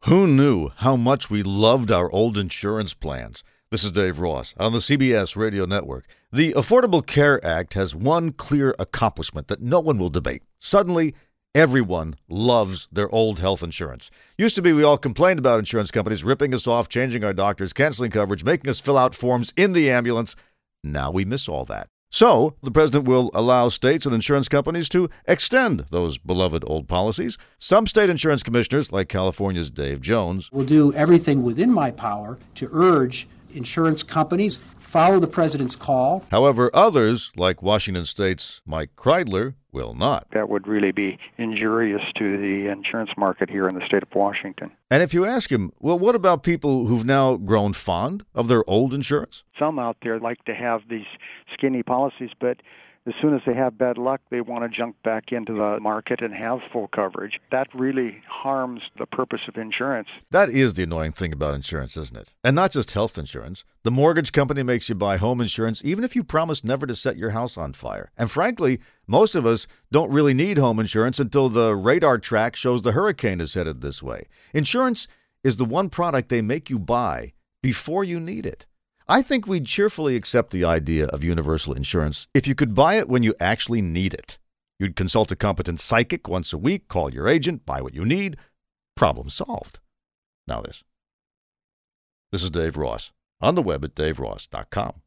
Who knew how much we loved our old insurance plans? This is Dave Ross on the CBS Radio Network. The Affordable Care Act has one clear accomplishment that no one will debate. Suddenly, everyone loves their old health insurance. Used to be we all complained about insurance companies ripping us off, changing our doctors, canceling coverage, making us fill out forms in the ambulance. Now we miss all that. So, the president will allow states and insurance companies to extend those beloved old policies. Some state insurance commissioners, like California's Dave Jones, will do everything within my power to urge insurance companies follow the president's call. However, others, like Washington State's Mike Kreidler, will not. That would really be injurious to the insurance market here in the state of Washington. And if you ask him, well, what about people who've now grown fond of their old insurance? Some out there like to have these skinny policies, but as soon as they have bad luck, they want to jump back into the market and have full coverage. That really harms the purpose of insurance. That is the annoying thing about insurance, isn't it? And not just health insurance. The mortgage company makes you buy home insurance even if you promise never to set your house on fire. And frankly, most of us don't really need home insurance until the radar track shows the hurricane is headed this way. Insurance is the one product they make you buy before you need it. I think we'd cheerfully accept the idea of universal insurance if you could buy it when you actually need it. You'd consult a competent psychic once a week, call your agent, buy what you need. Problem solved. Now this. This is Dave Ross, on the web at daveross.com.